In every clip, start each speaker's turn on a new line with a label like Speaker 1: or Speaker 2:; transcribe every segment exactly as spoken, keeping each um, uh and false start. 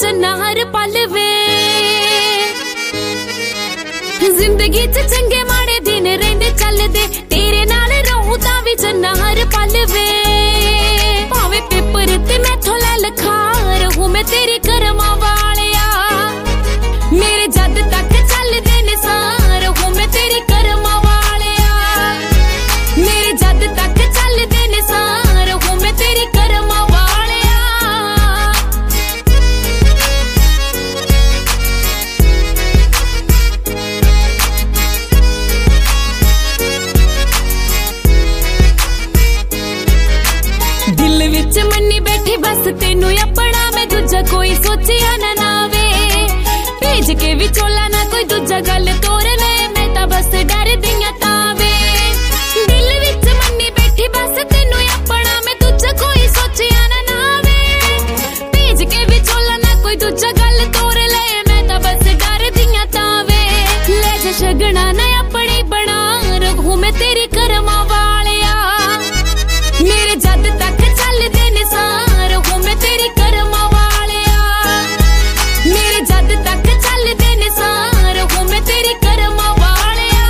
Speaker 1: विच नहर पलवे। जिंदगी च चंगे माड़े दिन रेंदे चलदे, तेरे नाल रहूं तां विच नहर पलवे। भावे पेपर ते मैथों लै लिखा रहूं मैं तेरी करमां वालिया। मेरे जद तक चलदे ने सां रहूं मैं तेरी करमां वालिया। मेरे जद तक चलदे ने सां रहूं मैं तेरी करमां वालिया। दिल विच मन्नी बैठी बस तेनू अपना, मैं दूजा कोई सोचिया ना नावे। भेज के विचोला ना कोई दूजा गल तोर ले, मैं तां बस डर दियां तावे। दिल विच मन्नी बैठी बस तेनू अपना, मैं दूजा कोई सोचिया ना नावे। भेज के विचोला ना कोई दूजा गल तोर ले, मैं तां बस डर दियां तावे। ले जा शगना ना अपनी बना रहूं मैं तेरी करमां वालिया। मेरे जद तक चलदे ने सां रहूं मैं तेरी करमां वालिया। मेरे जद तक चलदे ने सां रहूं मैं तेरी करमां वालिया।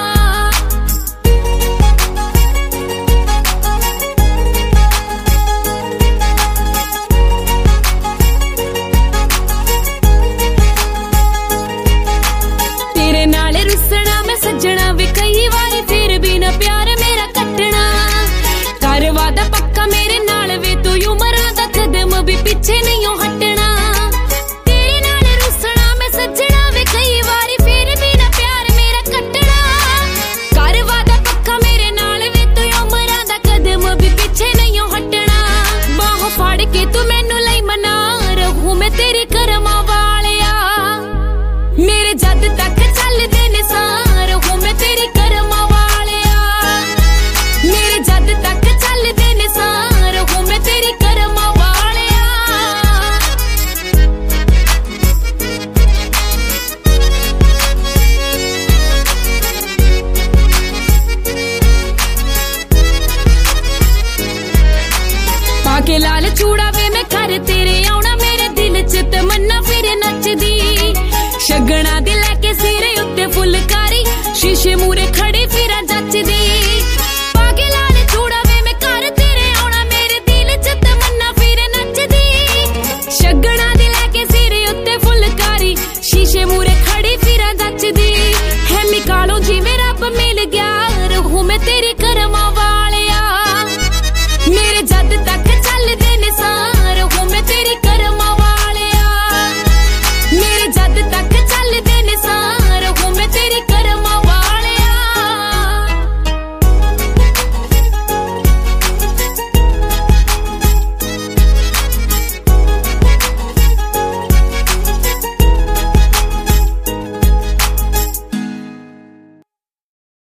Speaker 1: तेरे नाल रुसना मैं सजना भी कई वारी, फिर भी ना प्यार मेरा कटना। कर वादा पक्का मेरे नाल वे तू उमरां दा कदम भी पिछे नहीं हटना। तेरे नाल रुसना मैं सजना वे कई वारी, फिर भी ना प्यार मेरा कटना। कर वादा पक्का मेरे नाल वे तू उमरां दा कदम भी पिछे नहीं हटना। बाहों फाड़ के तू मैनू लई मना रहूं मैं तेरी करमां वालिया। मेरे जद तक चलदे ने सां रहूं मैं तेरी करमां वालिया। मेरे जद तक चलदे ने सां रहूं मैं तेरी करमां वालिया। पाके लाल चूड़ा वे मैं घर तेरे आउणा, मेरे दिल च तमन्ना फिर नचदी। शगना दे लैके सिरे उत्ते फुलकारी, शीशे मूरे खड़ी फिर जचदी। पाके लाल चूड़ा वे मैं घर तेरे आउणा, मेरे दिल च तमन्ना फिर नचदी। शगना दे लैके सिरे उत्ते फुलकारी, शीशे मूरे खड़ी फिर जचदी। है मिकालो जिवें रब मिल गया रहूं मैं तेरी